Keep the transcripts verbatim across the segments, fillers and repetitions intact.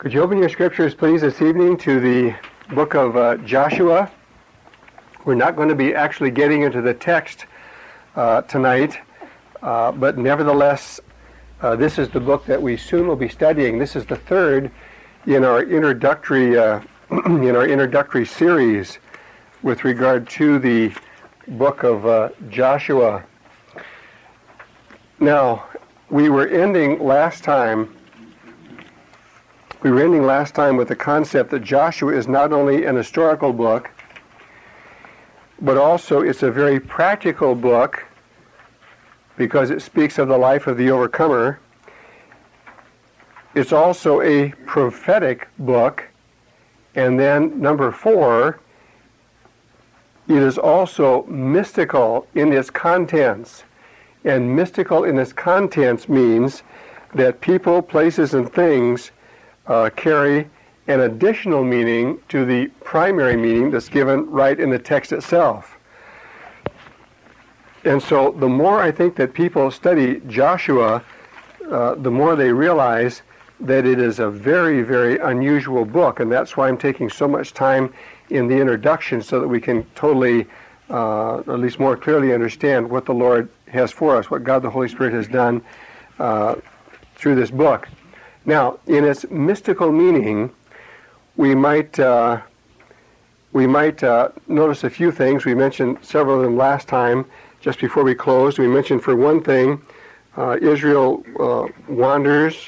Could you open your scriptures, please, this evening to the book of uh, Joshua? We're not going to be actually getting into the text uh, tonight, uh, but nevertheless, uh, this is the book that we soon will be studying. This is the third in our introductory uh, in our introductory series with regard to the book of uh, Joshua. Now, we were ending last time. We were ending last time with the concept that Joshua is not only an historical book, but also it's a very practical book because it speaks of the life of the overcomer. It's also a prophetic book. And then number four, it is also mystical in its contents. And mystical in its contents means that people, places, and things Uh, carry an additional meaning to the primary meaning that's given right in the text itself. And so the more I think that people study Joshua, uh, the more they realize that it is a very, very unusual book, and that's why I'm taking so much time in the introduction so that we can totally, uh, or at least more clearly understand what the Lord has for us, what God the Holy Spirit has done uh, through this book. Now, in its mystical meaning, we might uh, we might uh, notice a few things. We mentioned several of them last time, just before we closed. We mentioned, for one thing, uh, Israel uh, wanders.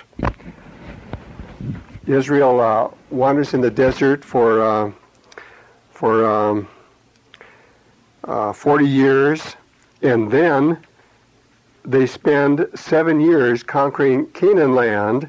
Israel uh, wanders in the desert for uh, for um, uh, forty years, and then they spend seven years conquering Canaan land.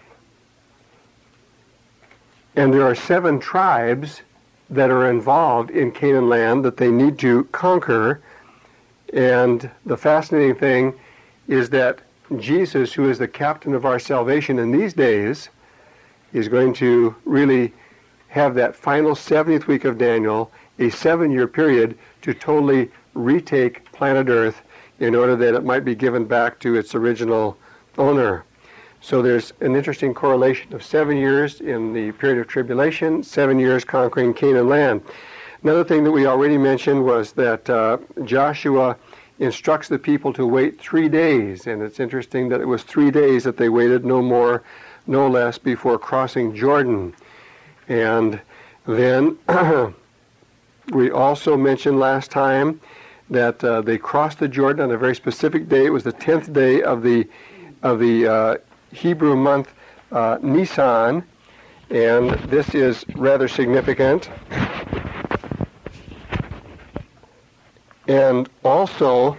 And there are seven tribes that are involved in Canaan land that they need to conquer. And the fascinating thing is that Jesus, who is the captain of our salvation in these days, is going to really have that final seventieth week of Daniel, a seven-year period, to totally retake planet Earth in order that it might be given back to its original owner. So there's an interesting correlation of seven years in the period of tribulation, seven years conquering Canaan land. Another thing that we already mentioned was that uh, Joshua instructs the people to wait three days, and it's interesting that it was three days that they waited, no more, no less, before crossing Jordan. And then we also mentioned last time that uh, they crossed the Jordan on a very specific day. It was the tenth day of the of the uh, Hebrew month uh, Nisan, and this is rather significant. And also,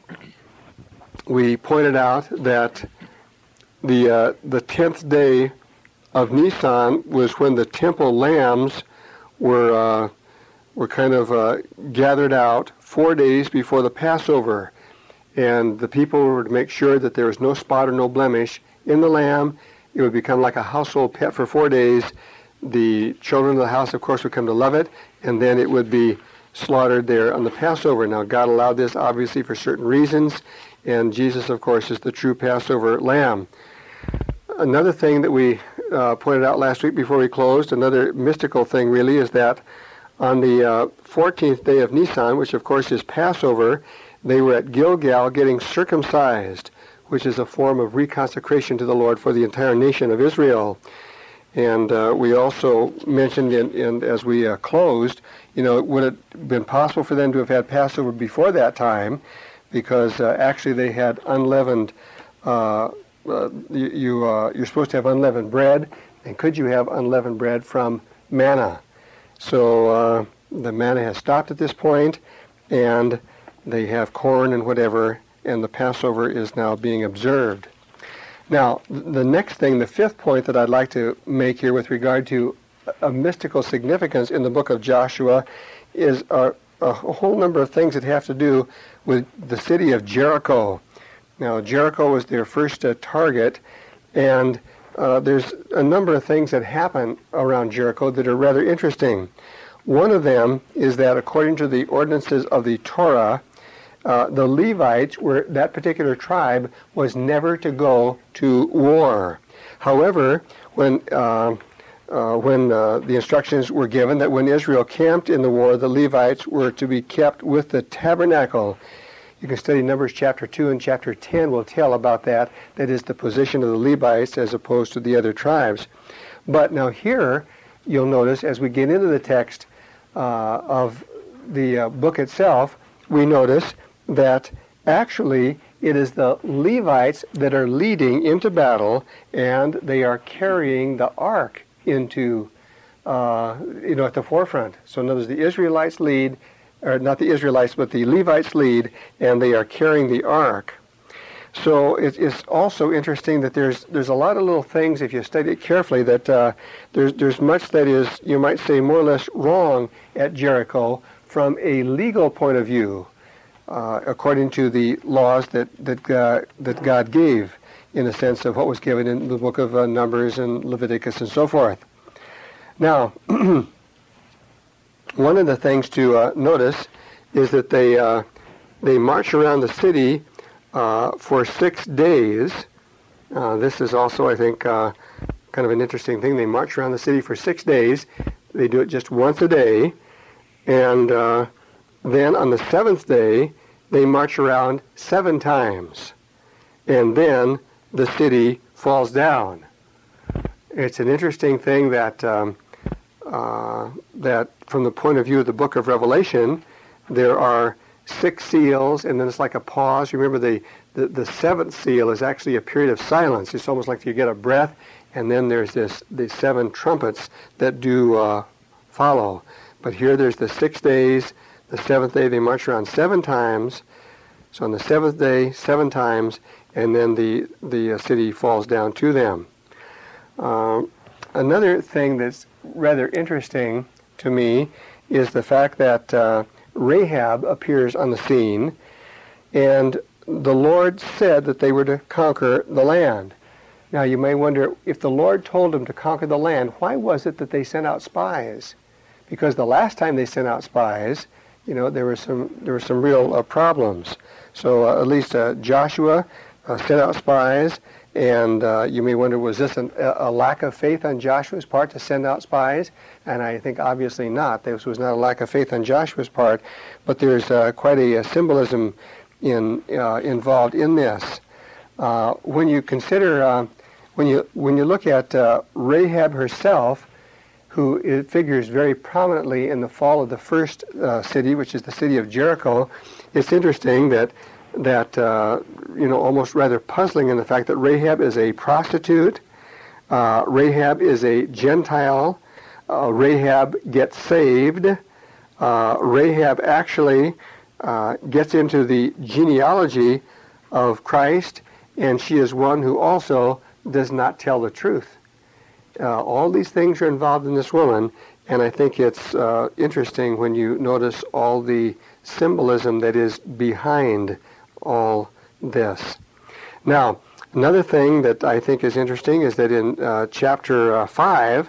we pointed out that the uh, the tenth day of Nisan was when the temple lambs were uh, were kind of uh, gathered out four days before the Passover, and the people were to make sure that there was no spot or no blemish in the lamb. It would become like a household pet for four days. The children of the house, of course, would come to love it, and then it would be slaughtered there on the Passover. Now, God allowed this, obviously, for certain reasons, and Jesus, of course, is the true Passover lamb. Another thing that we uh, pointed out last week before we closed, another mystical thing, really, is that on the uh, fourteenth day of Nisan, which, of course, is Passover, they were at Gilgal getting circumcised, which is a form of reconsecration to the Lord for the entire nation of Israel. And uh, we also mentioned, in, in, as we uh, closed, you know, would it have been possible for them to have had Passover before that time, because uh, actually they had unleavened, uh, uh, you, you, uh, you're supposed to have unleavened bread, and could you have unleavened bread from manna? So uh, the manna has stopped at this point, and they have corn and whatever, and the Passover is now being observed. Now, the next thing, the fifth point that I'd like to make here with regard to a mystical significance in the book of Joshua is a, a whole number of things that have to do with the city of Jericho. Now, Jericho was their first uh, target, and uh, there's a number of things that happen around Jericho that are rather interesting. One of them is that according to the ordinances of the Torah, Uh, the Levites, were that particular tribe, was never to go to war. However, when uh, uh, when uh, the instructions were given that when Israel camped in the war, the Levites were to be kept with the tabernacle. You can study Numbers chapter two and chapter ten will tell about that. That is the position of the Levites as opposed to the other tribes. But now here, you'll notice as we get into the text uh, of the uh, book itself, we notice that actually it is the Levites that are leading into battle, and they are carrying the ark into, uh, you know, at the forefront. So in other words, the Israelites lead, or not the Israelites, but the Levites lead, and they are carrying the ark. So it, it's also interesting that there's there's a lot of little things, if you study it carefully, that uh, there's there's much that is, you might say, more or less wrong at Jericho from a legal point of view, uh, according to the laws that that God, that God gave, in a sense of what was given in the book of uh, Numbers and Leviticus and so forth. Now, one of the things to uh, notice is that they uh, they march around the city uh, for six days. Uh, this is also, I think, uh, kind of an interesting thing. They march around the city for six days. They do it just once a day. And uh, then on the seventh day, they march around seven times. And then the city falls down. It's an interesting thing that um, uh, that from the point of view of the book of Revelation, there are six seals, and then it's like a pause. Remember, the, the, the seventh seal is actually a period of silence. It's almost like you get a breath, and then there's this the seven trumpets that do uh, follow. But here there's the six days. The seventh day they march around seven times. So on the seventh day, seven times, and then the, the uh, city falls down to them. Uh, another thing that's rather interesting to me is the fact that uh, Rahab appears on the scene, and the Lord said that they were to conquer the land. Now you may wonder, if the Lord told them to conquer the land, why was it that they sent out spies? Because the last time they sent out spies, you know, there were some there were some real uh, problems. So uh, at least uh, Joshua uh, sent out spies, and uh, you may wonder, was this an, a lack of faith on Joshua's part to send out spies? And I think obviously not. This was not a lack of faith on Joshua's part, but there's uh, quite a, a symbolism in uh, involved in this. Uh, when you consider, uh, when you when you look at uh, Rahab herself, who it figures very prominently in the fall of the first uh, city, which is the city of Jericho, it's interesting that that uh, you know, almost rather puzzling in the fact that Rahab is a prostitute, uh, Rahab is a Gentile, uh, Rahab gets saved, uh, Rahab actually uh, gets into the genealogy of Christ, and she is one who also does not tell the truth. Uh, all these things are involved in this woman, and I think it's uh, interesting when you notice all the symbolism that is behind all this. Now, another thing that I think is interesting is that in uh, chapter uh, five,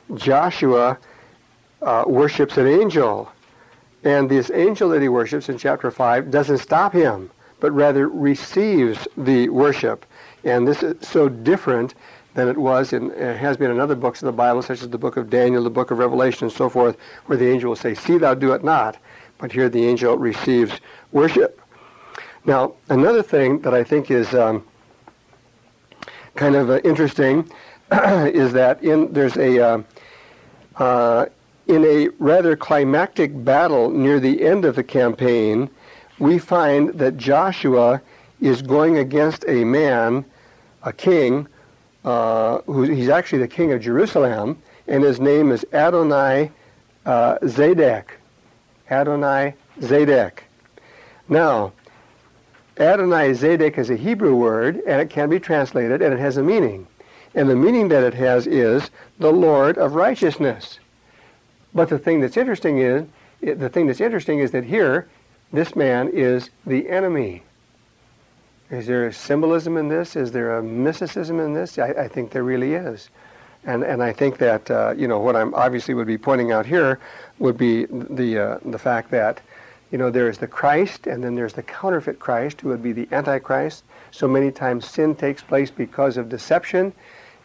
Joshua uh, worships an angel, and this angel that he worships in chapter five doesn't stop him, but rather receives the worship. And this is so different than it was in, it has been in other books of the Bible, such as the book of Daniel, the book of Revelation, and so forth, where the angel will say, "See thou do it not," but here the angel receives worship. Now, another thing that I think is um, kind of uh, interesting is that in there's a uh, uh, in a rather climactic battle near the end of the campaign, we find that Joshua is going against a man, a king, uh, who he's actually the king of Jerusalem, and his name is Adonai uh, Zedek. Adonai Zedek. Now, Adonai Zedek is a Hebrew word, and it can be translated, and it has a meaning. And the meaning that it has is the Lord of righteousness. But the thing that's interesting is, the thing that's interesting is that here, this man is the enemy. Is there a symbolism in this? Is there a mysticism in this? I, I think there really is. And and I think that, uh, you know, what I'm obviously would be pointing out here would be the uh, the fact that, you know, there is the Christ, and then there's the counterfeit Christ, who would be the Antichrist. So many times sin takes place because of deception,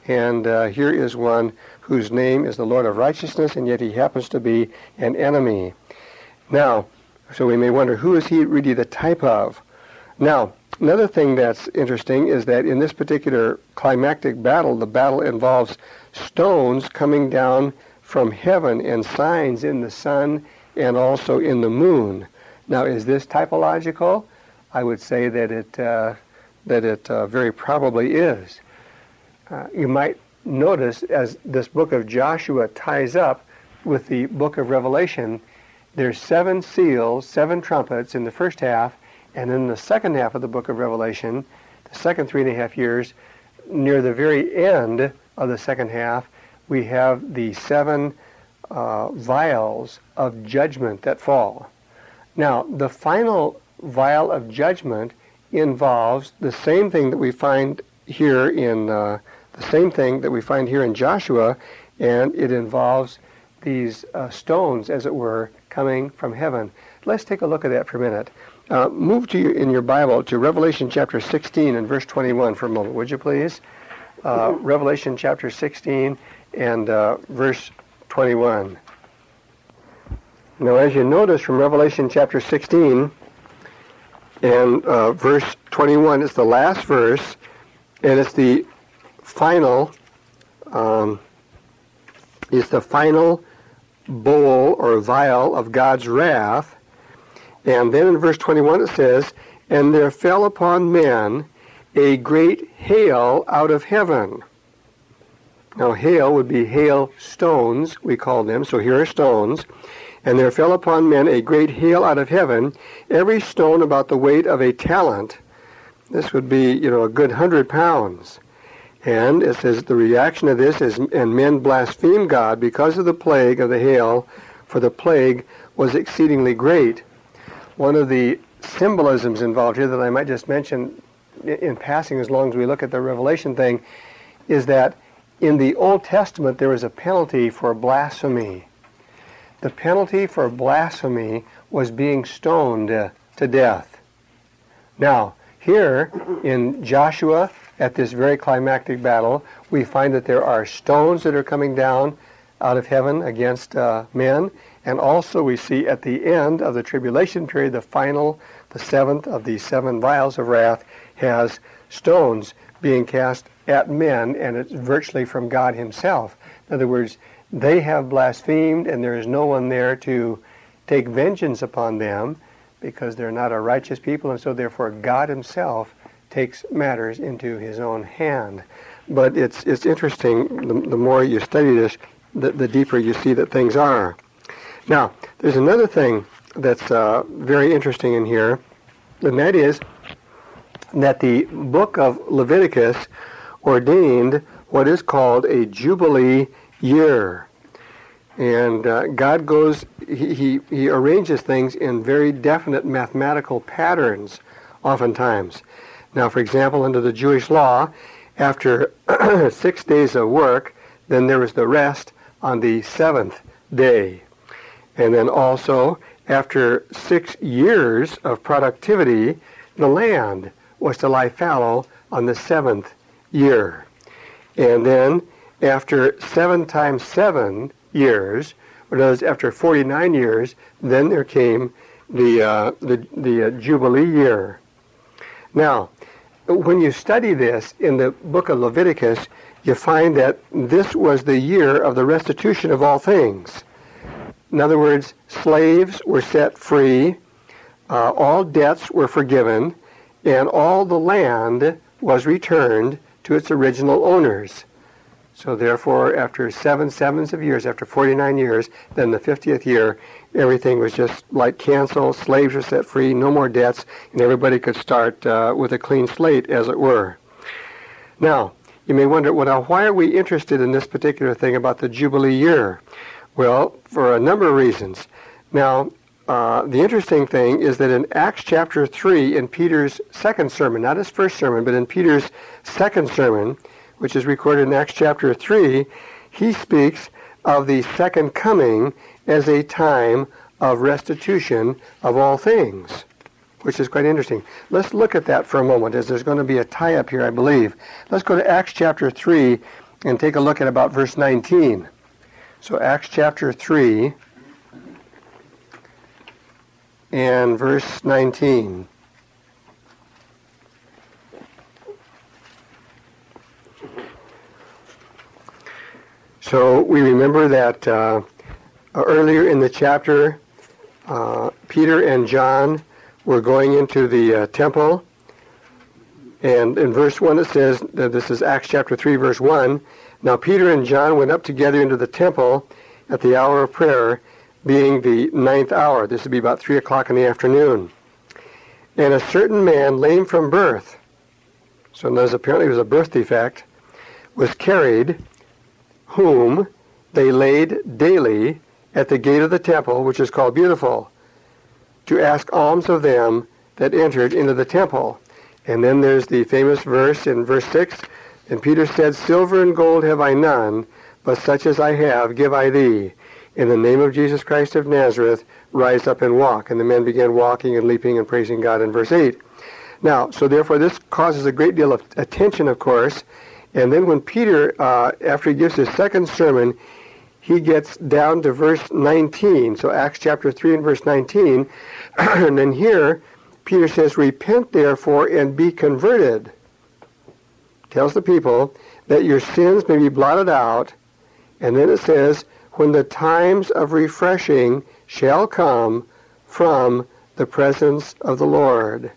And uh, here is one whose name is the Lord of Righteousness, and yet he happens to be an enemy. Now, so we may wonder, who is he really the type of? Now, another thing that's interesting is that in this particular climactic battle, the battle involves stones coming down from heaven and signs in the sun and also in the moon. Now, is this typological? I would say that it uh, that it uh, very probably is. Uh, you might notice as this book of Joshua ties up with the book of Revelation, there's seven seals, seven trumpets in the first half, and in the second half of the book of Revelation, the second three and a half years, near the very end of the second half, we have the seven uh, vials of judgment that fall. Now, the final vial of judgment involves the same thing that we find here in uh, the same thing that we find here in Joshua, and it involves these uh, stones, as it were, coming from heaven. Let's take a look at that for a minute. Uh, move to your, in your Bible to Revelation chapter sixteen and verse twenty-one for a moment, would you please? Uh, Revelation chapter sixteen and uh, verse twenty-one. Now, as you notice from Revelation chapter sixteen and uh, verse twenty-one, it's the last verse, and it's the final, um, it's the final bowl or vial of God's wrath. And then in verse twenty-one it says, "And there fell upon men a great hail out of heaven." Now, hail would be hail stones, we call them, so here are stones. "And there fell upon men a great hail out of heaven, every stone about the weight of a talent." This would be, you know, a good hundred pounds. And it says the reaction of this is, "And men blasphemed God because of the plague of the hail, for the plague was exceedingly great." One of the symbolisms involved here that I might just mention in passing as long as we look at the Revelation thing is that in the Old Testament there was a penalty for blasphemy. The penalty for blasphemy was being stoned uh, to death. Now, here in Joshua, at this very climactic battle, we find that there are stones that are coming down out of heaven against uh, men, and also we see at the end of the tribulation period, the final, the seventh of the seven vials of wrath, has stones being cast at men, and it's virtually from God himself. In other words, they have blasphemed, and there is no one there to take vengeance upon them because they're not a righteous people, and so therefore God himself takes matters into his own hand. But it's it's interesting, the, the more you study this, the, the deeper you see that things are. Now, there's another thing that's uh, very interesting in here, and that is that the book of Leviticus ordained what is called a Jubilee year. And uh, God goes, he, he, he arranges things in very definite mathematical patterns, oftentimes. Now, for example, under the Jewish law, after six days of work, then there was the rest on the seventh day. And then also, after six years of productivity, the land was to lie fallow on the seventh year. And then, after seven times seven years, or that is after forty-nine years, then there came the uh, the, the uh, Jubilee year. Now, when you study this in the book of Leviticus, you find that this was the year of the restitution of all things. In other words, slaves were set free, uh, all debts were forgiven, and all the land was returned to its original owners. So therefore, after seven sevens of years, after forty-nine years, then the fiftieth year, everything was just like canceled, slaves were set free, no more debts, and everybody could start uh, with a clean slate, as it were. Now, you may wonder, well, now, why are we interested in this particular thing about the Jubilee year? Well, for a number of reasons. Now, uh, the interesting thing is that in Acts chapter three, in Peter's second sermon, not his first sermon, but in Peter's second sermon, which is recorded in Acts chapter three, he speaks of the second coming as a time of restitution of all things, which is quite interesting. Let's look at that for a moment, as there's going to be a tie-up here, I believe. Let's go to Acts chapter three and take a look at about verse nineteen. So Acts chapter three and verse nineteen. So we remember that uh, earlier in the chapter, uh, Peter and John were going into the uh, temple. And in verse one it says, that this is Acts chapter three, verse one, "Now Peter and John went up together into the temple at the hour of prayer, being the ninth hour." This would be about three o'clock in the afternoon. "And a certain man, lame from birth," so there's apparently it was a birth defect, "was carried, whom they laid daily at the gate of the temple, which is called Beautiful, to ask alms of them that entered into the temple." And then there's the famous verse in verse six, "And Peter said, Silver and gold have I none, but such as I have give I thee. In the name of Jesus Christ of Nazareth, rise up and walk." And the men began walking and leaping and praising God in verse eight. Now, so therefore this causes a great deal of attention, of course. And then when Peter, uh, after he gives his second sermon, he gets down to verse nineteen. So Acts chapter three and verse nineteen. And then here, Peter says, "Repent therefore and be converted." Tells the people that your sins may be blotted out. And then it says, "When the times of refreshing shall come from the presence of the Lord.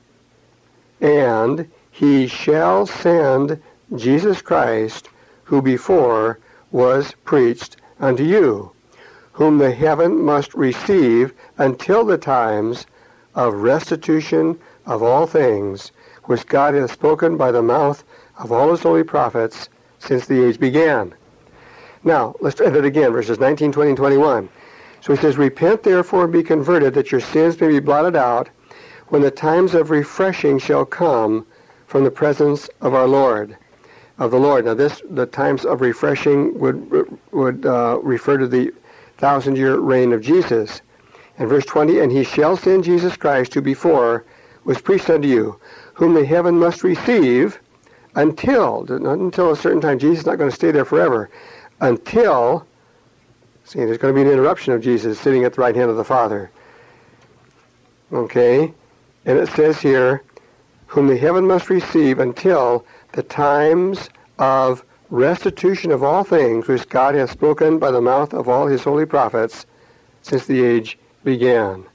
And he shall send Jesus Christ, who before was preached unto you, whom the heaven must receive until the times of restitution of all things, which God hath spoken by the mouth of all his holy prophets since the age began." Now, let's try that again, verses nineteen, twenty, and twenty-one. So he says, "Repent therefore and be converted, that your sins may be blotted out, when the times of refreshing shall come from the presence of our Lord." Of the Lord. Now this, the times of refreshing would would uh, refer to the thousand-year reign of Jesus. And verse twenty, "And he shall send Jesus Christ, who before was preached unto you, whom the heaven must receive until," not until a certain time, Jesus is not going to stay there forever, until, see, there's going to be an interruption of Jesus sitting at the right hand of the Father. Okay? And it says here, "Whom the heaven must receive until the times of restitution of all things, which God hath spoken by the mouth of all his holy prophets since the age began."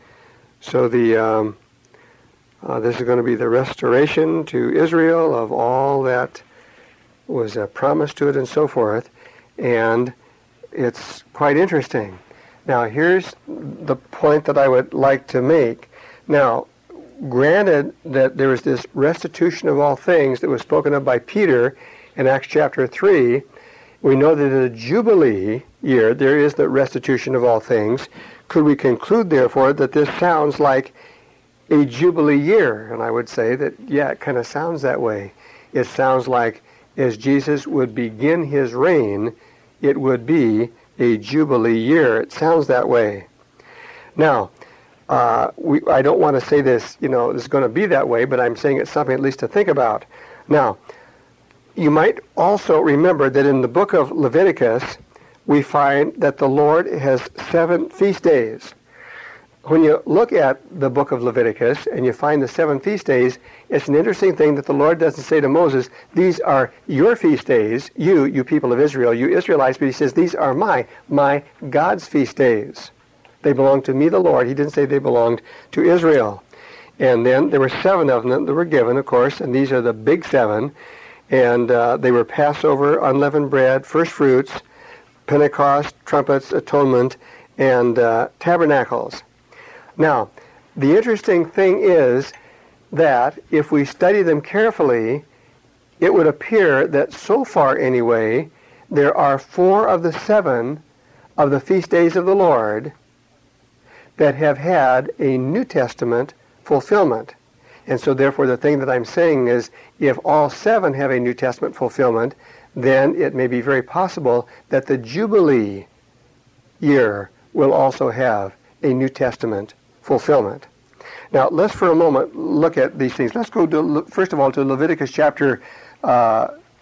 So the um, uh, this is going to be the restoration to Israel of all that was uh, promised to it and so forth. And it's quite interesting. Now here's the point that I would like to make. Now, granted that there was this restitution of all things that was spoken of by Peter in Acts chapter three, we know that in the Jubilee year there is the restitution of all things. Could we conclude, therefore, that this sounds like a Jubilee year? And I would say that, yeah, it kind of sounds that way. It sounds like as Jesus would begin his reign, it would be a Jubilee year. It sounds that way. Now, Uh, we, I don't want to say this, you know, this is going to be that way, but I'm saying it's something at least to think about. Now, you might also remember that in the book of Leviticus, we find that the Lord has seven feast days. When you look at the book of Leviticus and you find the seven feast days, it's an interesting thing that the Lord doesn't say to Moses, "These are your feast days, you, you people of Israel, you Israelites," but he says, "These are my, my God's feast days. They belong to me, the Lord." He didn't say they belonged to Israel. And then there were seven of them that were given, of course, and these are the big seven. And uh, they were Passover, unleavened bread, first fruits, Pentecost, trumpets, atonement, and uh, tabernacles. Now, the interesting thing is that if we study them carefully, it would appear that so far anyway, there are four of the seven of the feast days of the Lord that have had a New Testament fulfillment. And so therefore the thing that I'm saying is, if all seven have a New Testament fulfillment, then it may be very possible that the Jubilee year will also have a New Testament fulfillment. Now let's for a moment look at these things. Let's go to, first of all, to Leviticus chapter uh,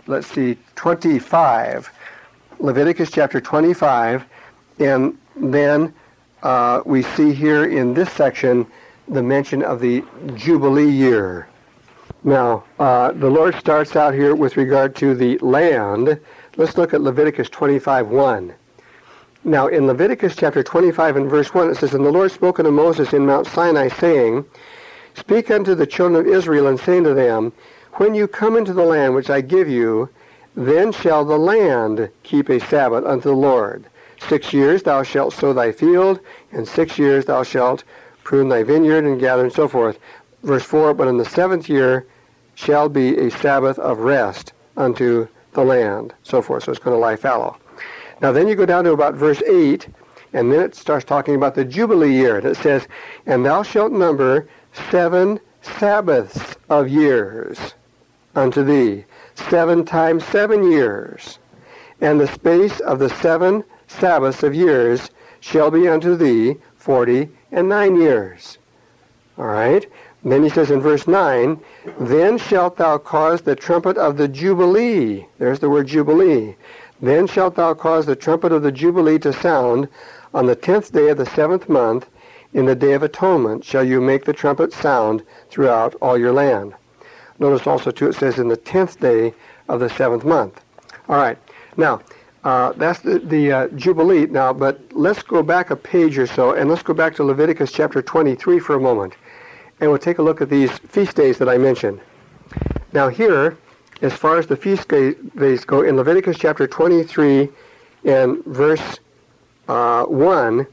let's see, twenty-five. Leviticus chapter twenty-five, and then uh, we see here in this section the mention of the Jubilee year. Now, uh, the Lord starts out here with regard to the land. Let's look at Leviticus twenty-five one. Now, in Leviticus chapter twenty-five and verse one, it says, "And the Lord spoke unto Moses in Mount Sinai, saying, Speak unto the children of Israel, and say unto them, When you come into the land which I give you, then shall the land keep a Sabbath unto the Lord. Six years thou shalt sow thy field, and six years thou shalt prune thy vineyard, and gather, and so forth." Verse four, "But in the seventh year shall be a Sabbath of rest unto the land," so forth. So it's going to lie fallow. Now then you go down to about verse eight, and then it starts talking about the Jubilee year. And it says, "And thou shalt number seven Sabbaths of years unto thee, seven times seven years. And the space of the seven Sabbaths of years shall be unto thee forty and nine years." All right? And then he says in verse nine, "Then shalt thou cause the trumpet of the Jubilee." There's the word Jubilee. "Then shalt thou cause the trumpet of the Jubilee to sound on the tenth day of the seventh month. In the day of atonement shall you make the trumpet sound throughout all your land." Notice also, too, it says in the tenth day of the seventh month. All right. Now, uh, that's the, the uh, Jubilee now, but let's go back a page or so, and let's go back to Leviticus chapter twenty-three for a moment. And we'll take a look at these feast days that I mentioned. Now here, as far as the feast days go, in Leviticus chapter twenty-three and verse uh, one,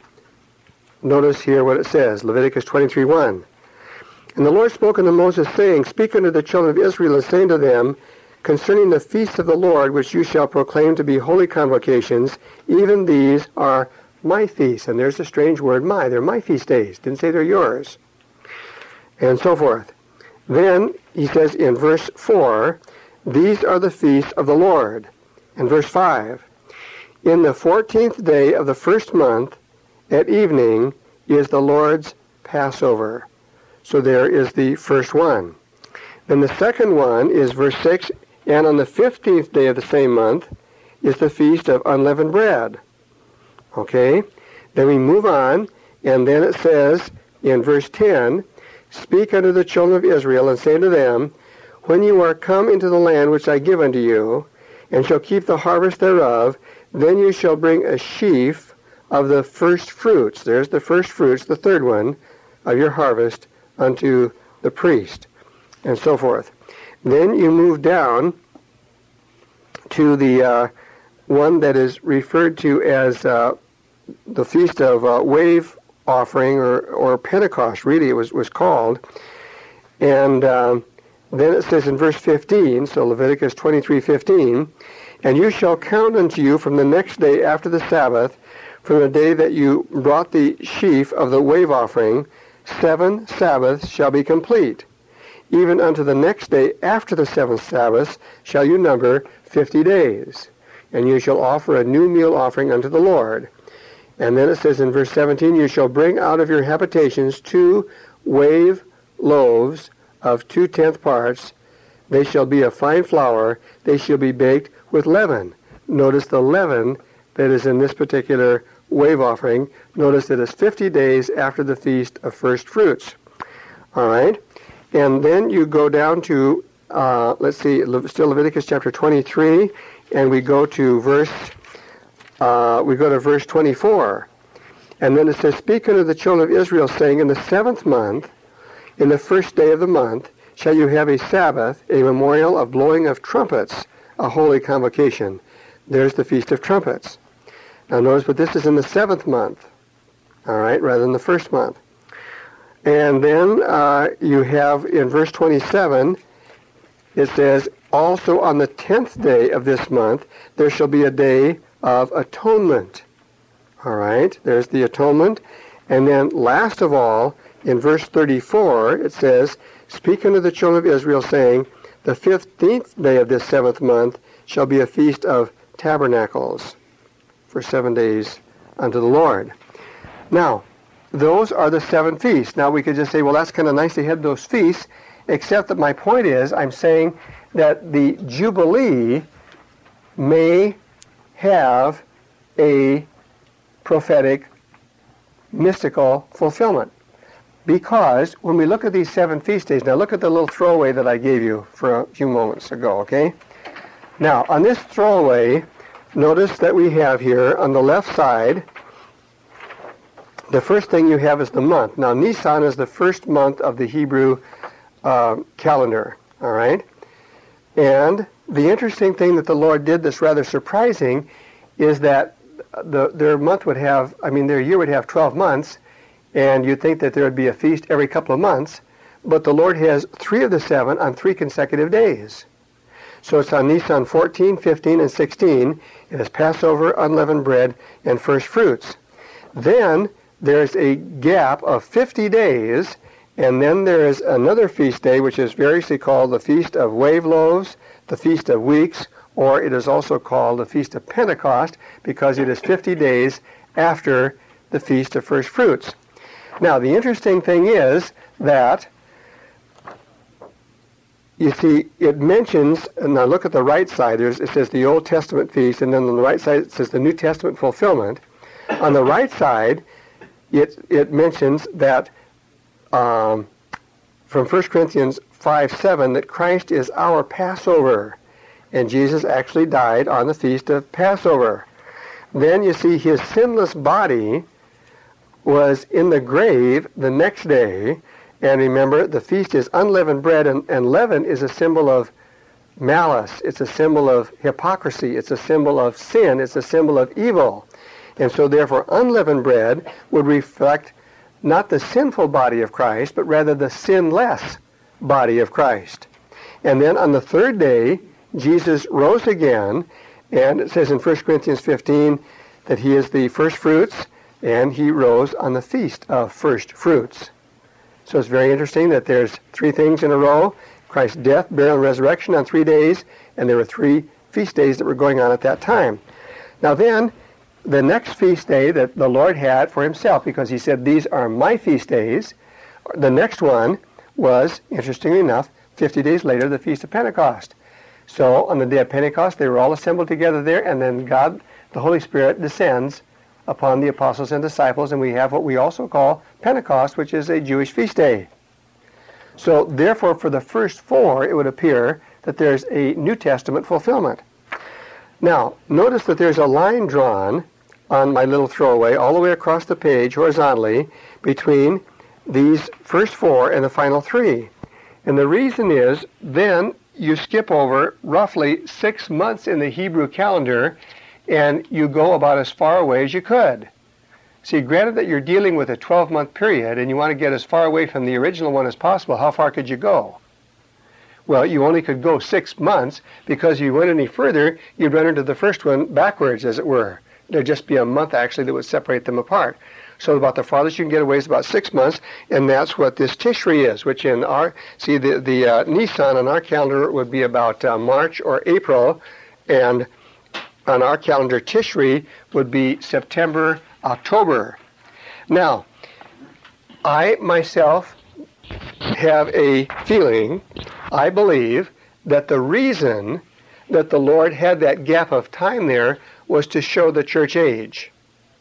notice here what it says, Leviticus twenty-three one. "And the Lord spoke unto Moses, saying, Speak unto the children of Israel, and say unto them, Concerning the feasts of the Lord, which you shall proclaim to be holy convocations, even these are my feasts." And there's a strange word, my. They're my feast days. Didn't say they're yours. And so forth. Then he says in verse four, "These are the feasts of the Lord." And verse five, "In the fourteenth day of the first month, at evening, is the Lord's Passover." So there is the first one. Then the second one is verse six, "And on the fifteenth day of the same month is the feast of unleavened bread." Okay? Then we move on, and then it says in verse ten, "Speak unto the children of Israel, and say unto them, When you are come into the land which I give unto you, and shall keep the harvest thereof, then you shall bring a sheaf of the first fruits." There's the first fruits, the third one, "of your harvest unto the priest," and so forth. Then you move down to the uh, one that is referred to as uh, the Feast of uh, Wave Offering, or, or Pentecost, really it was, was called. And um, then it says in verse fifteen, so Leviticus twenty-three fifteen, "And you shall count unto you from the next day after the Sabbath, from the day that you brought the sheaf of the wave offering, seven Sabbaths shall be complete. Even unto the next day after the seventh Sabbath shall you number fifty days. And you shall offer a new meal offering unto the Lord." And then it says in verse seventeen, "You shall bring out of your habitations two wave loaves of two-tenth parts. They shall be of fine flour. They shall be baked with leaven." Notice the leaven that is in this particular wave offering. Notice that it's fifty days after the Feast of First Fruits. All right? And then you go down to, uh, let's see, Le- still Leviticus chapter twenty-three, and we go to verse, uh, we go to verse twenty-four. And then it says, "Speak unto the children of Israel, saying, In the seventh month, in the first day of the month, shall you have a Sabbath, a memorial of blowing of trumpets, a holy convocation." There's the Feast of Trumpets. Now notice, but this is in the seventh month, all right, rather than the first month. And then uh, you have in verse twenty-seven, it says, "Also on the tenth day of this month, there shall be a day of atonement." All right, there's the atonement. And then last of all, in verse thirty-four, it says, "Speak unto the children of Israel, saying, The fifteenth day of this seventh month shall be a feast of tabernacles for seven days unto the Lord." Now, those are the seven feasts. Now, we could just say, well, that's kind of nice they had those feasts, except that my point is, I'm saying that the Jubilee may have a prophetic, mystical fulfillment. Because when we look at these seven feast days, now look at the little throwaway that I gave you for a few moments ago, okay? Now, on this throwaway, notice that we have here on the left side, the first thing you have is the month. Now, Nisan is the first month of the Hebrew uh, calendar, all right? And the interesting thing that the Lord did that's rather surprising is that the, their month would have, I mean, their year would have twelve months, and you'd think that there would be a feast every couple of months, but the Lord has three of the seven on three consecutive days. So it's on Nisan fourteen, fifteen, and sixteen. It is Passover, unleavened bread, and first fruits. Then there's a gap of fifty days, and then there is another feast day, which is variously called the Feast of Wave Loaves, the Feast of Weeks, or it is also called the Feast of Pentecost, because it is fifty days after the Feast of First Fruits. Now, the interesting thing is that, you see, it mentions, and now look at the right side, there's, it says the Old Testament feast, and then on the right side it says the New Testament fulfillment. On the right side, it, it mentions that um, from First Corinthians five seven, that Christ is our Passover, and Jesus actually died on the feast of Passover. Then you see his sinless body was in the grave the next day, and remember, the feast is unleavened bread, and, and leaven is a symbol of malice. It's a symbol of hypocrisy. It's a symbol of sin. It's a symbol of evil. And so therefore, unleavened bread would reflect not the sinful body of Christ, but rather the sinless body of Christ. And then on the third day, Jesus rose again, and it says in First Corinthians fifteen that he is the first fruits, and he rose on the feast of first fruits. So it's very interesting that there's three things in a row: Christ's death, burial, and resurrection on three days, and there were three feast days that were going on at that time. Now then, the next feast day that the Lord had for himself, because he said, these are my feast days, the next one was, interestingly enough, fifty days later, the Feast of Pentecost. So on the day of Pentecost, they were all assembled together there, and then God, the Holy Spirit, descends upon the apostles and disciples, and we have what we also call Pentecost, which is a Jewish feast day. So therefore, for the first four, it would appear that there's a New Testament fulfillment. Now, notice that there's a line drawn on my little throwaway all the way across the page horizontally between these first four and the final three. And the reason is, then you skip over roughly six months in the Hebrew calendar, and you go about as far away as you could. See, granted that you're dealing with a twelve-month period, and you want to get as far away from the original one as possible, how far could you go? Well, you only could go six months, because if you went any further, you'd run into the first one backwards, as it were. There'd just be a month, actually, that would separate them apart. So about the farthest you can get away is about six months, and that's what this Tishri is, which in our, see, the, the uh, Nisan on our calendar would be about uh, March or April, and on our calendar, Tishri would be September, October. Now, I myself have a feeling, I believe, that the reason that the Lord had that gap of time there was to show the church age.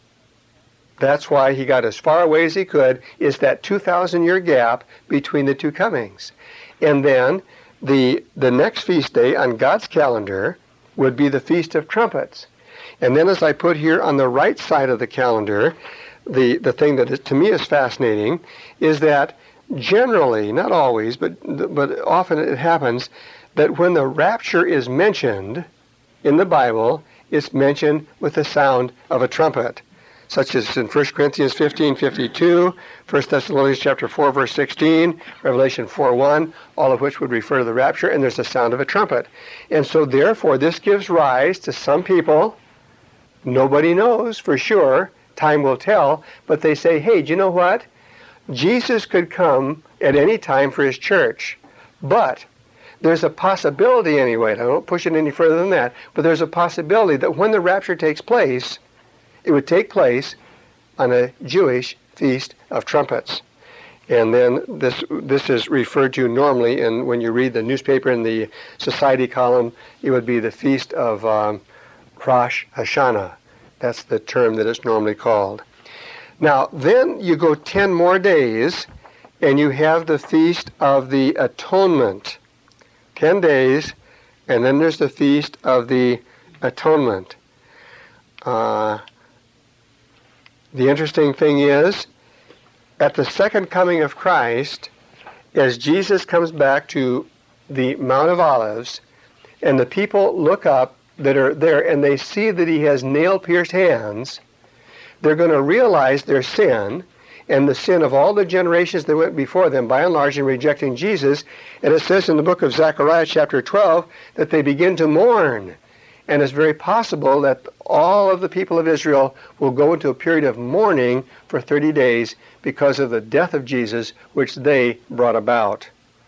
That's why he got as far away as he could, is that two thousand year gap between the two comings. And then the, the next feast day on God's calendar would be the Feast of Trumpets. And then, as I put here on the right side of the calendar, the, the thing that is, to me is fascinating is that generally, not always, but, but often it happens that when the rapture is mentioned in the Bible, it's mentioned with the sound of a trumpet, such as in First Corinthians fifteen fifty-two, First Thessalonians chapter four, verse sixteen, Revelation four one, all of which would refer to the rapture, and there's the sound of a trumpet. And so therefore, this gives rise to some people, nobody knows for sure, time will tell, but they say, hey, do you know what? Jesus could come at any time for his church, but there's a possibility anyway, I don't push it any further than that, but there's a possibility that when the rapture takes place, it would take place on a Jewish Feast of Trumpets. And then this this is referred to normally, and when you read the newspaper in the society column, it would be the feast of um, Rosh Hashanah. That's the term that it's normally called. Now, then you go ten more days, and you have the Feast of the Atonement. Ten days, and then there's the Feast of the Atonement. Uh, the interesting thing is, at the second coming of Christ, as Jesus comes back to the Mount of Olives, and the people look up that are there, and they see that he has nail-pierced hands, they're going to realize their sin, and the sin of all the generations that went before them, by and large, in rejecting Jesus. And it says in the book of Zechariah, chapter twelve, that they begin to mourn. And it's very possible that all of the people of Israel will go into a period of mourning for thirty days because of the death of Jesus, which they brought about.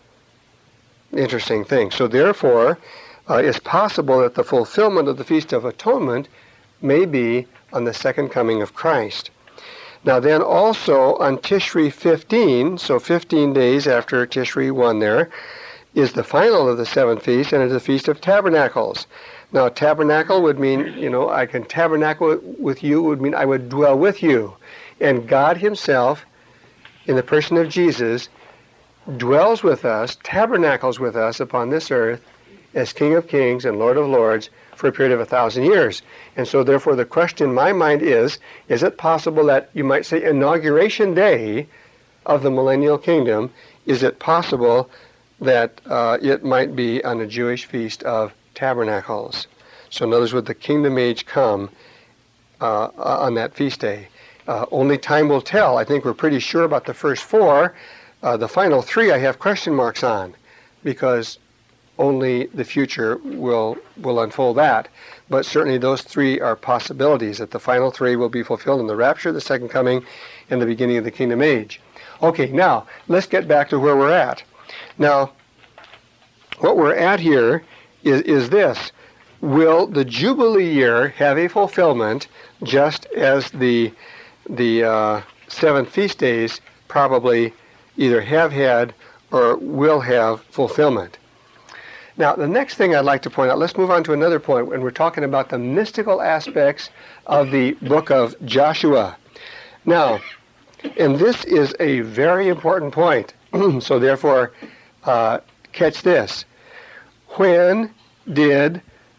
Interesting thing. So therefore, uh, it's possible that the fulfillment of the Feast of Atonement may be on the second coming of Christ. Now then also on Tishri fifteen, so fifteen days after Tishri one there, is the final of the seven feasts, and it's the Feast of Tabernacles. Now tabernacle would mean, you know, I can tabernacle with you, would mean I would dwell with you. And God himself, in the person of Jesus, dwells with us, tabernacles with us upon this earth as King of Kings and Lord of Lords for a period of a thousand years. And so therefore the question in my mind is, is it possible that you might say inauguration day of the millennial kingdom, is it possible that uh, it might be on a Jewish feast of tabernacles? So in other words, would the kingdom age come uh, on that feast day? Uh, only time will tell. I think we're pretty sure about the first four. Uh, the final three I have question marks on, because only the future will will unfold that. But certainly those three are possibilities, that the final three will be fulfilled in the rapture, the second coming, and the beginning of the kingdom age. Okay, now let's get back to where we're at. Now, what we're at here is, is this. Will the Jubilee year have a fulfillment just as the, the uh, seven feast days probably either have had or will have fulfillment? Now, the next thing I'd like to point out, let's move on to another point when we're talking about the mystical aspects of the book of Joshua. Now, and this is a very important point, so therefore, uh, catch this. When did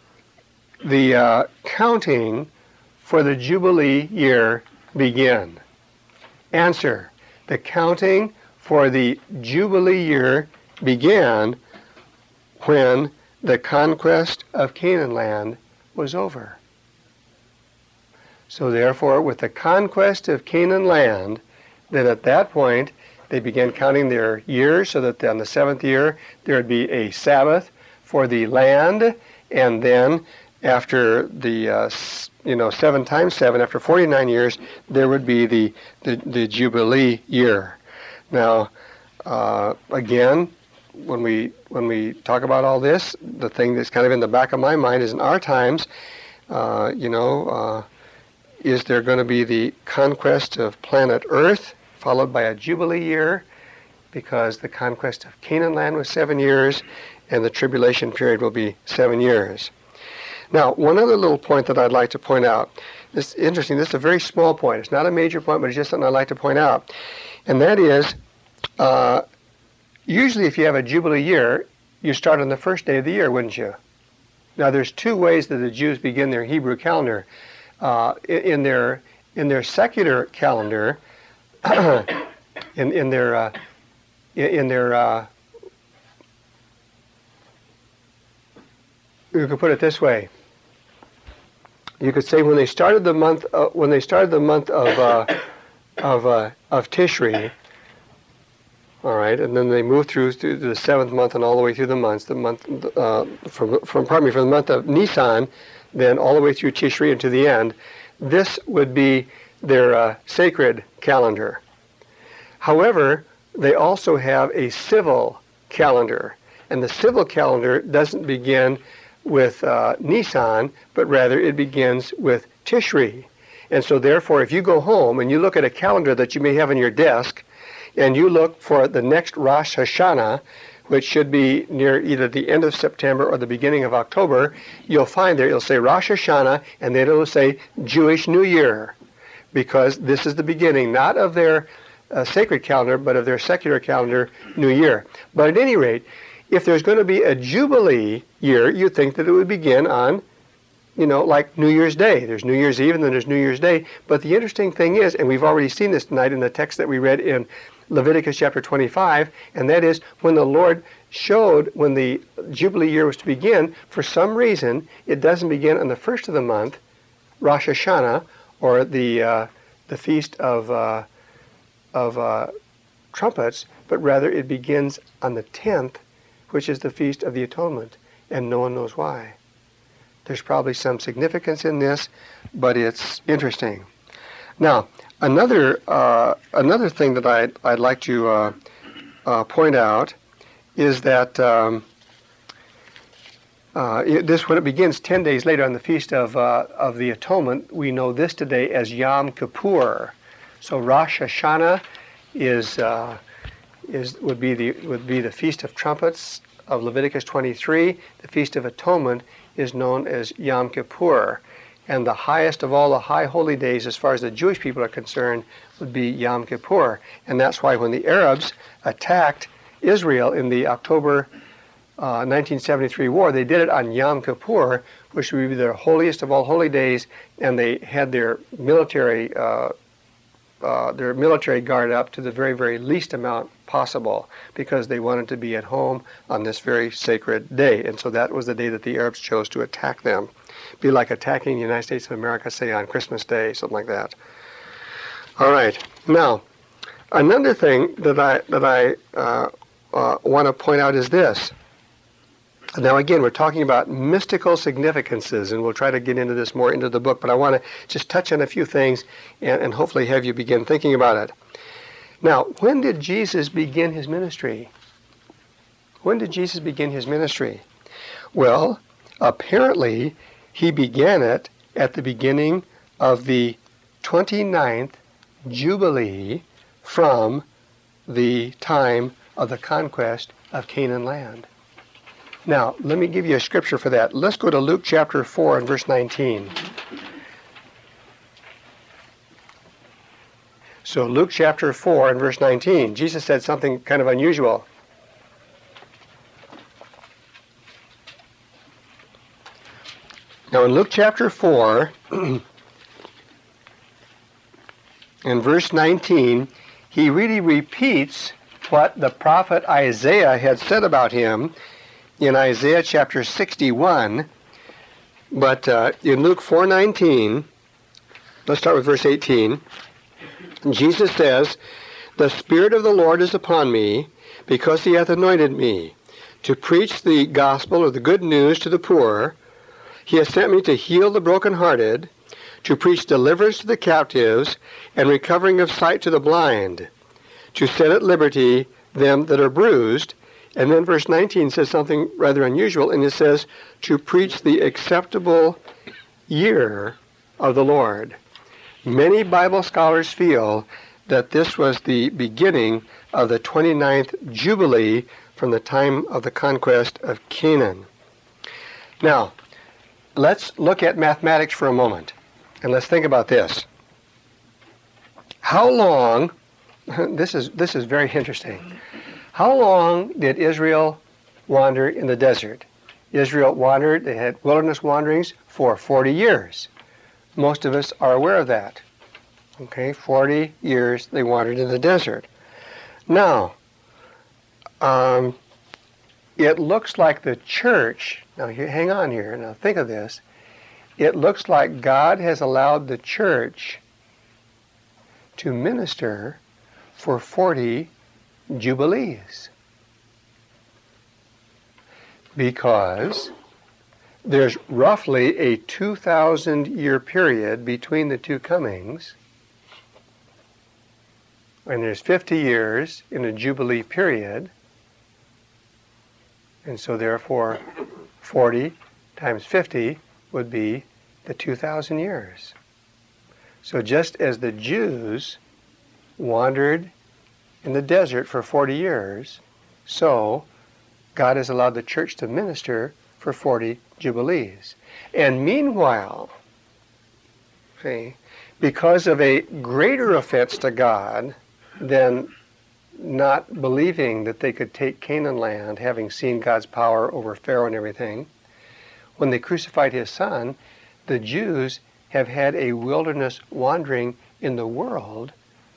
the uh, counting for the Jubilee year begin? Answer: the counting for the Jubilee year began when the conquest of Canaan land was over. So therefore, with the conquest of Canaan land, then at that point, they began counting their years, so that on the seventh year, there would be a Sabbath for the land, and then after the, uh, you know, seven times seven, after forty-nine years, there would be the, the, the Jubilee year. Now, uh, again, when we when we talk about all this, the thing that's kind of in the back of my mind is in our times, uh, you know, uh, is there going to be the conquest of planet Earth followed by a Jubilee year, because the conquest of Canaan land was seven years and the tribulation period will be seven years. Now, one other little point that I'd like to point out. This is interesting. This is a very small point. It's not a major point, but it's just something I'd like to point out. And that is, uh, usually if you have a Jubilee year, you start on the first day of the year, wouldn't you? Now, there's two ways that the Jews begin their Hebrew calendar. Uh, in, in their in their secular calendar, in in their uh, in, in their uh, you could put it this way. You could say when they started the month uh, when they started the month of uh, of uh, of Tishri. All right, and then they move through to the seventh month and all the way through the months. The month uh, from from pardon me from the month of Nisan, then all the way through Tishri and to the end. This would be their uh, sacred calendar. However, they also have a civil calendar, and the civil calendar doesn't begin with uh, Nisan, but rather it begins with Tishri. And so therefore, if you go home and you look at a calendar that you may have on your desk, and you look for the next Rosh Hashanah, which should be near either the end of September or the beginning of October, you'll find there, it'll say Rosh Hashanah, and then it'll say Jewish New Year, because this is the beginning, not of their uh, sacred calendar, but of their secular calendar, New Year. But at any rate, if there's going to be a Jubilee year, you'd think that it would begin on, you know, like New Year's Day. There's New Year's Eve and then there's New Year's Day. But the interesting thing is, and we've already seen this tonight in the text that we read in Leviticus chapter twenty-five, and that is when the Lord showed when the Jubilee year was to begin, for some reason, it doesn't begin on the first of the month, Rosh Hashanah, or the uh, the feast of uh, of uh, trumpets, but rather it begins on the tenth, which is the Feast of the Atonement, and no one knows why. There's probably some significance in this, but it's interesting. Now, another uh, another thing that I'd, I'd like to uh, uh, point out is that um, uh, it, this, when it begins ten days later on the Feast of uh, of the Atonement, we know this today as Yom Kippur. So Rosh Hashanah is uh, is would be the would be the Feast of Trumpets of Leviticus twenty-three. The Feast of Atonement is known as Yom Kippur. And the highest of all the high holy days, as far as the Jewish people are concerned, would be Yom Kippur. And that's why when the Arabs attacked Israel in the October uh, nineteen seventy-three war, they did it on Yom Kippur, which would be their holiest of all holy days, and they had their military uh, uh, their military guard up to the very, very least amount possible, because they wanted to be at home on this very sacred day. And so that was the day that the Arabs chose to attack them. Be like attacking the United States of America, say, on Christmas Day, something like that. All right. Now, another thing that I that I uh, uh, want to point out is this. Now, again, we're talking about mystical significances, and we'll try to get into this more into the book, but I want to just touch on a few things and, and hopefully have you begin thinking about it. Now, when did Jesus begin his ministry? When did Jesus begin his ministry? Well, apparently, he began it at the beginning of the twenty-ninth Jubilee from the time of the conquest of Canaan land. Now, let me give you a scripture for that. Let's go to Luke chapter four and verse nineteen. So Luke chapter four and verse nineteen, Jesus said something kind of unusual. Now in Luke chapter four and verse nineteen, he really repeats what the prophet Isaiah had said about him in Isaiah chapter sixty-one. But uh, in Luke four nineteen, let's start with verse eighteen. Jesus says, "The Spirit of the Lord is upon me, because he hath anointed me, to preach the gospel or the good news to the poor. He has sent me to heal the brokenhearted, to preach deliverance to the captives, and recovering of sight to the blind, to set at liberty them that are bruised." And then verse nineteen says something rather unusual, and it says, "to preach the acceptable year of the Lord." Many Bible scholars feel that this was the beginning of the twenty-ninth Jubilee from the time of the conquest of Canaan. Now, let's look at mathematics for a moment, and let's think about this. How long, this is, this is very interesting, how long did Israel wander in the desert? Israel wandered, they had wilderness wanderings for forty years. Most of us are aware of that. Okay, forty years they wandered in the desert. Now, um, it looks like the church, now here, hang on here, now think of this. It looks like God has allowed the church to minister for forty Jubilees. Because there's roughly a two thousand year period between the two comings, and there's fifty years in a Jubilee period, and so therefore forty times fifty would be the two thousand years. So just as the Jews wandered in the desert for forty years, so God has allowed the church to minister for forty jubilees. And meanwhile, see, because of a greater offense to God than not believing that they could take Canaan land, having seen God's power over Pharaoh and everything, when they crucified his son, the Jews have had a wilderness wandering in the world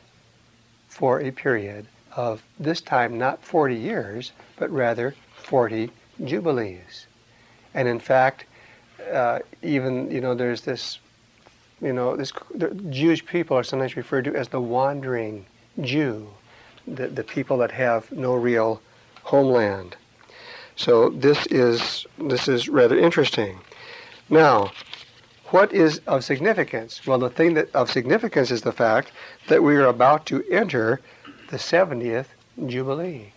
for a period of, this time, not forty years, but rather forty jubilees. And in fact, uh, even, you know, there's this, you know, this the Jewish people are sometimes referred to as the wandering Jew, the, the people that have no real homeland. So this is, this is rather interesting. Now, what is of significance? Well, the thing that of significance is the fact that we are about to enter the seventieth Jubilee.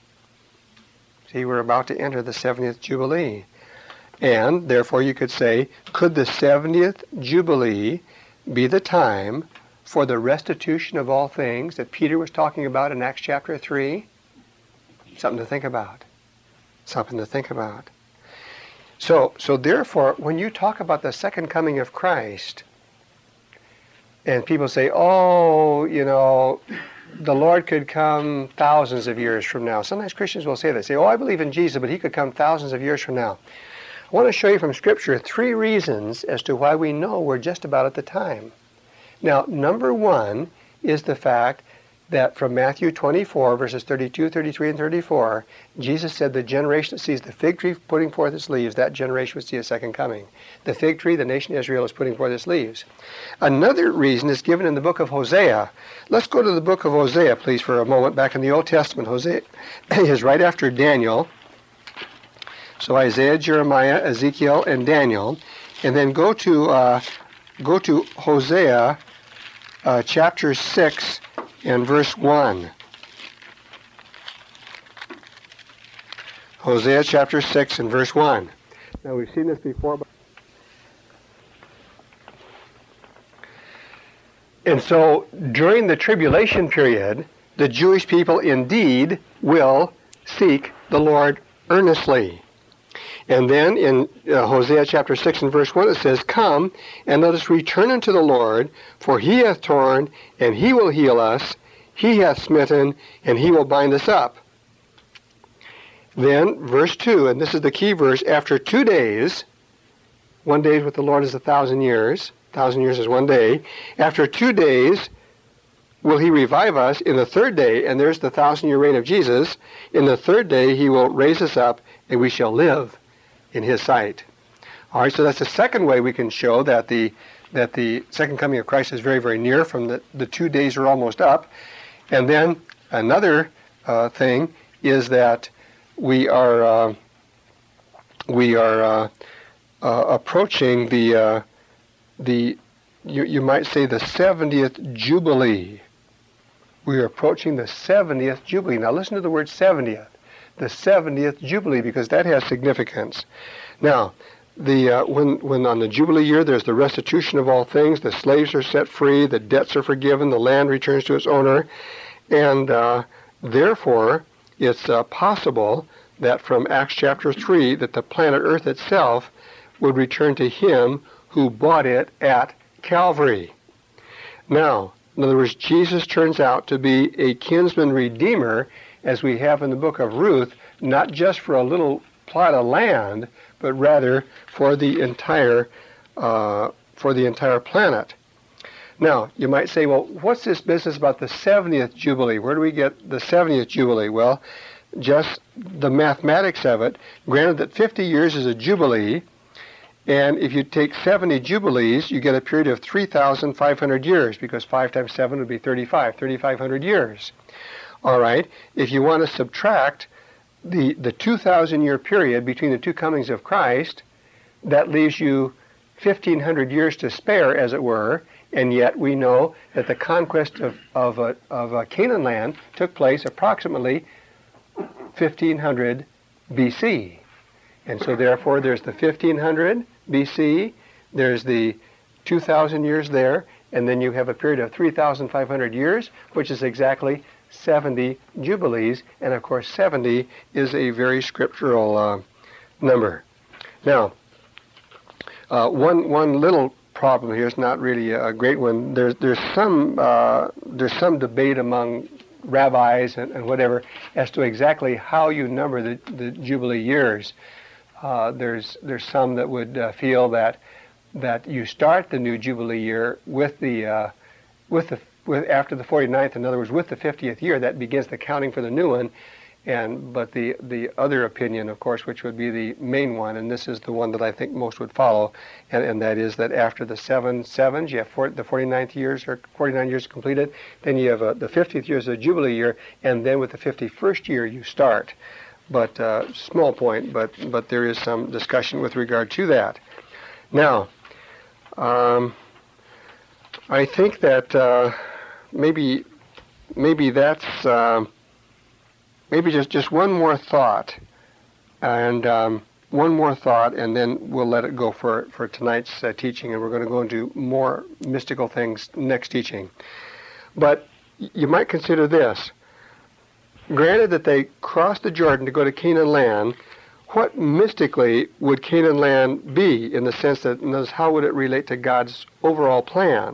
See, we're about to enter the seventieth Jubilee. And therefore you could say, could the seventieth Jubilee be the time for the restitution of all things that Peter was talking about in Acts chapter three? Something to think about. Something to think about. So, so therefore, when you talk about the second coming of Christ, and people say, oh, you know, the Lord could come thousands of years from now. Sometimes Christians will say that. Say, oh, I believe in Jesus, but he could come thousands of years from now. I want to show you from Scripture three reasons as to why we know we're just about at the time. Now, number one is the fact that from Matthew twenty-four, verses thirty-two, thirty-three, and thirty-four, Jesus said the generation that sees the fig tree putting forth its leaves, that generation would see a second coming. The fig tree, the nation of Israel, is putting forth its leaves. Another reason is given in the book of Hosea. Let's go to the book of Hosea, please, for a moment, back in the Old Testament. Hosea is right after Daniel. So Isaiah, Jeremiah, Ezekiel, and Daniel. And then go to, uh, go to Hosea uh, chapter six, and verse one. Hosea chapter six and verse one. Now we've seen this before. But and so during the tribulation period, the Jewish people indeed will seek the Lord earnestly. And then in uh, Hosea chapter six and verse one it says, come and let us return unto the Lord, for he hath torn, and he will heal us. He hath smitten, and he will bind us up. Then verse two, and this is the key verse, after two days, one day with the Lord is a thousand years, a thousand years is one day. After two days will he revive us. In the third day, and there's the thousand-year reign of Jesus, in the third day he will raise us up, and we shall live in his sight. All right, so that's the second way we can show that the that the second coming of Christ is very, very near, from the, the two days are almost up. And then another uh, thing is that we are uh, we are uh, uh, approaching the uh, the you, you might say the seventieth Jubilee. We are approaching the seventieth Jubilee. Now listen to the word seventieth. The seventieth Jubilee, because that has significance. Now, the uh, when when on the Jubilee year there's the restitution of all things, the slaves are set free, the debts are forgiven, the land returns to its owner, and uh, therefore it's uh, possible that from Acts chapter three that the planet Earth itself would return to him who bought it at Calvary. Now, in other words, Jesus turns out to be a kinsman redeemer, as we have in the book of Ruth, not just for a little plot of land, but rather for the entire uh, for the entire planet. Now, you might say, well, what's this business about the seventieth Jubilee? Where do we get the seventieth Jubilee? Well, just the mathematics of it. Granted that fifty years is a Jubilee, and if you take seventy Jubilees, you get a period of three thousand five hundred years, because five times seven would be thirty-five, thirty-five hundred years. All right, if you want to subtract the, the two thousand year period between the two comings of Christ, that leaves you fifteen hundred years to spare, as it were, and yet we know that the conquest of, of, a, of a Canaan land took place approximately fifteen hundred B C. And so therefore there's the fifteen hundred B C, there's the two thousand years there, and then you have a period of three thousand five hundred years, which is exactly seventy Jubilees, and of course seventy is a very scriptural uh, number. Now, uh, one one little problem here is not really a great one. There's there's some uh, there's some debate among rabbis and, and whatever as to exactly how you number the, the Jubilee years. Uh, there's there's some that would uh, feel that that you start the new Jubilee year with the uh, with the with after the forty-ninth, in other words, with the fiftieth year, that begins the counting for the new one. And but the the other opinion, of course, which would be the main one, and this is the one that I think most would follow, and, and that is that after the seven sevens, you have four, the forty-ninth years or forty-nine years completed, then you have uh, the fiftieth year is the Jubilee year, and then with the fifty-first year you start. But uh, small point, but but there is some discussion with regard to that. Now, um, I think that uh, maybe maybe that's. Uh, Maybe just, just one more thought, and um, one more thought, and then we'll let it go for, for tonight's uh, teaching, and we're going to go into more mystical things next teaching. But you might consider this. Granted that they crossed the Jordan to go to Canaan land, what mystically would Canaan land be, in the sense that, in other words, how would it relate to God's overall plan?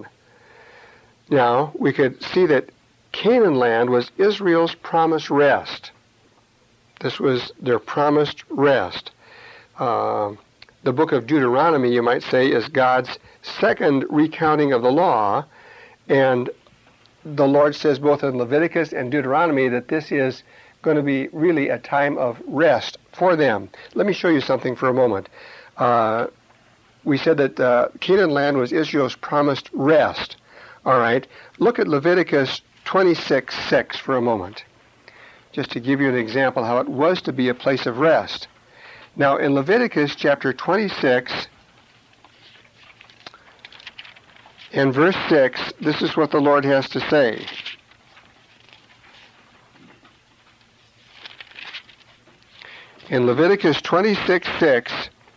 Now, we could see that Canaan land was Israel's promised rest. This was their promised rest. Uh, the book of Deuteronomy, you might say, is God's second recounting of the law, and the Lord says both in Leviticus and Deuteronomy that this is going to be really a time of rest for them. Let me show you something for a moment. Uh, we said that uh, Canaan land was Israel's promised rest. All right, look at Leviticus twenty-six six for a moment, just to give you an example how it was to be a place of rest. Now, in Leviticus chapter twenty-six and verse six, this is what the Lord has to say. In Leviticus twenty-six six,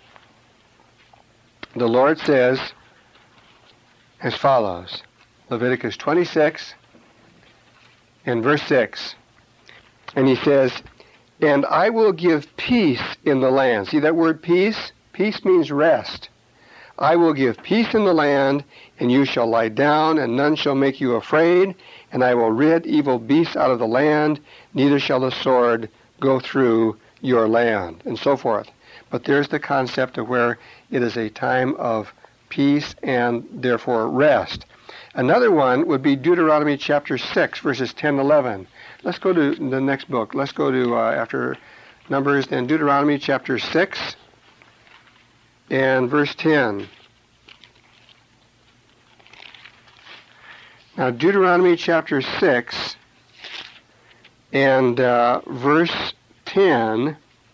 the Lord says as follows. Leviticus twenty-six in verse six, and he says, and I will give peace in the land. See that word peace? Peace means rest. I will give peace in the land, and you shall lie down, and none shall make you afraid, and I will rid evil beasts out of the land, neither shall the sword go through your land, and so forth. But there's the concept of where it is a time of peace and therefore rest. Another one would be Deuteronomy chapter six, verses ten and eleven. Let's go to the next book. Let's go to, uh, after Numbers, then Deuteronomy chapter six and verse ten. Now, Deuteronomy chapter six and uh, verse ten,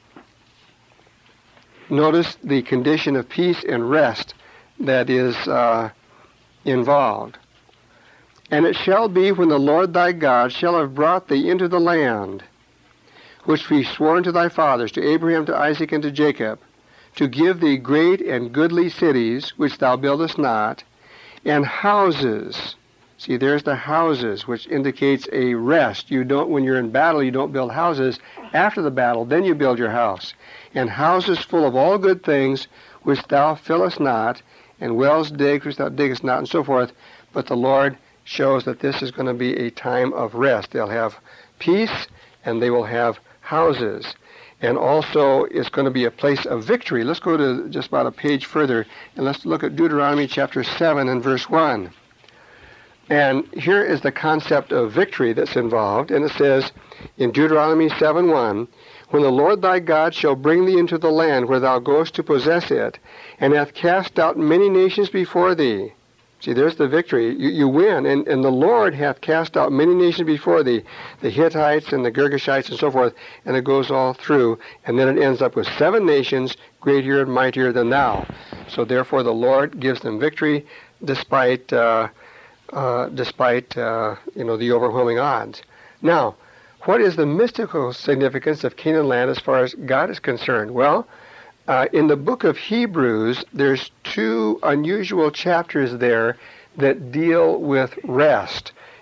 notice the condition of peace and rest that is uh, involved. And it shall be when the Lord thy God shall have brought thee into the land, which he swore unto thy fathers, to Abraham, to Isaac, and to Jacob, to give thee great and goodly cities, which thou buildest not, and houses. See, there's the houses, which indicates a rest. You don't, when you're in battle, you don't build houses. After the battle, then you build your house. And houses full of all good things, which thou fillest not, and wells digged, which thou diggest not, and so forth. But the Lord shows that this is going to be a time of rest. They'll have peace, and they will have houses. And also, it's going to be a place of victory. Let's go to just about a page further, and let's look at Deuteronomy chapter seven and verse one. And here is the concept of victory that's involved, and it says in Deuteronomy seven one, when the Lord thy God shall bring thee into the land where thou goest to possess it, and hath cast out many nations before thee. See, there's the victory. You, you win, and, and the Lord hath cast out many nations before thee, the Hittites and the Girgashites and so forth, and it goes all through, and then it ends up with seven nations greater and mightier than thou. So therefore the Lord gives them victory despite uh, uh, despite uh, you know the overwhelming odds. Now, what is the mystical significance of Canaan land as far as God is concerned? Well, Uh, in the book of Hebrews, there's two unusual chapters there that deal with rest.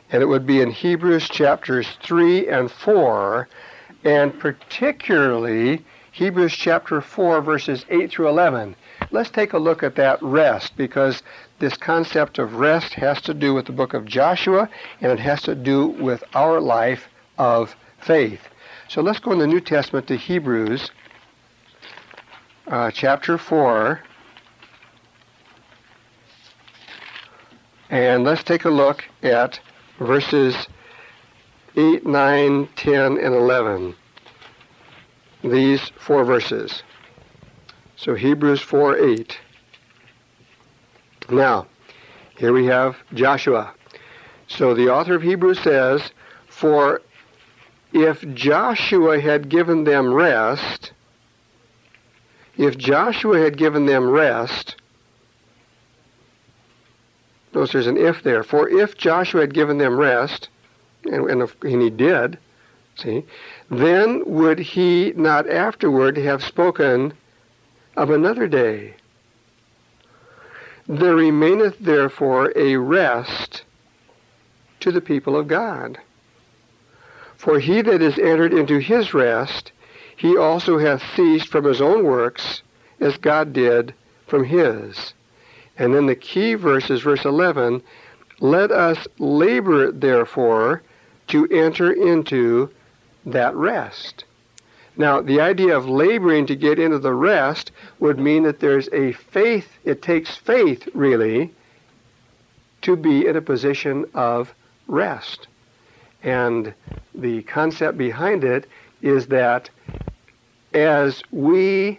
And it would be in Hebrews chapters three and four, and particularly Hebrews chapter four, verses eight through eleven. Let's take a look at that rest, because this concept of rest has to do with the book of Joshua, and it has to do with our life of faith. So let's go in the New Testament to Hebrews uh, chapter four, and let's take a look at verses eight, nine, ten, and eleven. These four verses. So Hebrews four, eight. Now, here we have Joshua. So the author of Hebrews says, "For if Joshua had given them rest, if Joshua had given them rest," notice there's an if there, "for if Joshua had given them rest," and, and, and he did, see, "then would he not afterward have spoken of another day? There remaineth therefore a rest to the people of God. For he that is entered into his rest, he also hath ceased from his own works, as God did from his." And then the key verse is verse eleven, "Let us labor therefore to enter into that rest." Now, the idea of laboring to get into the rest would mean that there's a faith, it takes faith, really, to be in a position of rest. And the concept behind it is that as we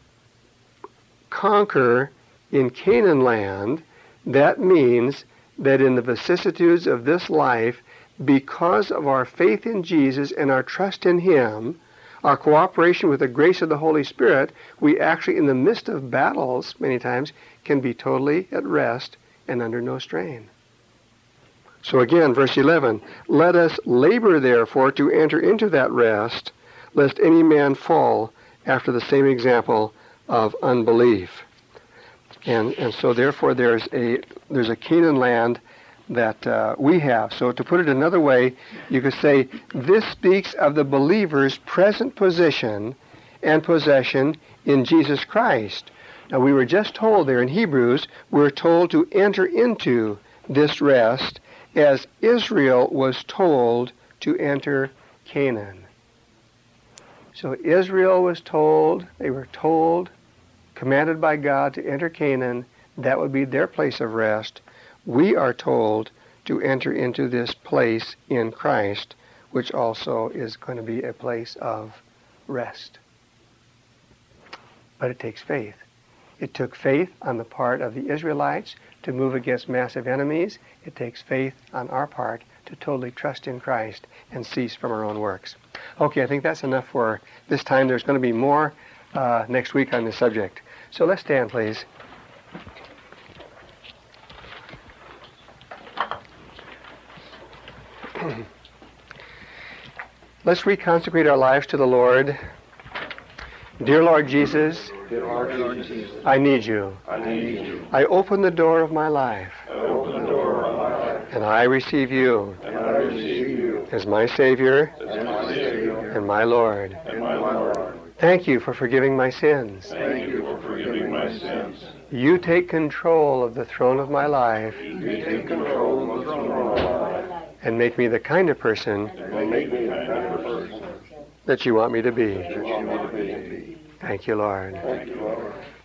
conquer in Canaan land, that means that in the vicissitudes of this life, because of our faith in Jesus and our trust in Him, our cooperation with the grace of the Holy Spirit, we actually, in the midst of battles, many times, can be totally at rest and under no strain. So again, verse eleven, "Let us labor therefore to enter into that rest, lest any man fall after the same example of unbelief." And and so therefore there's a there's a Canaan land that uh, we have. So to put it another way, you could say this speaks of the believer's present position and possession in Jesus Christ. Now, we were just told there in Hebrews, we're told to enter into this rest as Israel was told to enter Canaan. So Israel was told, they were told, commanded by God to enter Canaan. That would be their place of rest. We are told to enter into this place in Christ, which also is going to be a place of rest. But it takes faith. It took faith on the part of the Israelites to move against massive enemies. It takes faith on our part to totally trust in Christ and cease from our own works. Okay, I think that's enough for this time. There's going to be more uh, next week on this subject. So let's stand, please. Let's reconsecrate our lives to the Lord. Dear Lord Jesus, Dear Lord Jesus, I need you. I need you. I open the door of my life, I open the door of my life, and I receive you and I receive you as my Savior as my Savior and my Lord. and my Lord. Thank you for forgiving my sins. Thank you for forgiving my sins. You take control of the throne of my life You take control of the throne of my life and make me the kind of person and make me the kind of person that you want me to be. that you want me to be. Thank you, Lord. Thank you, Lord.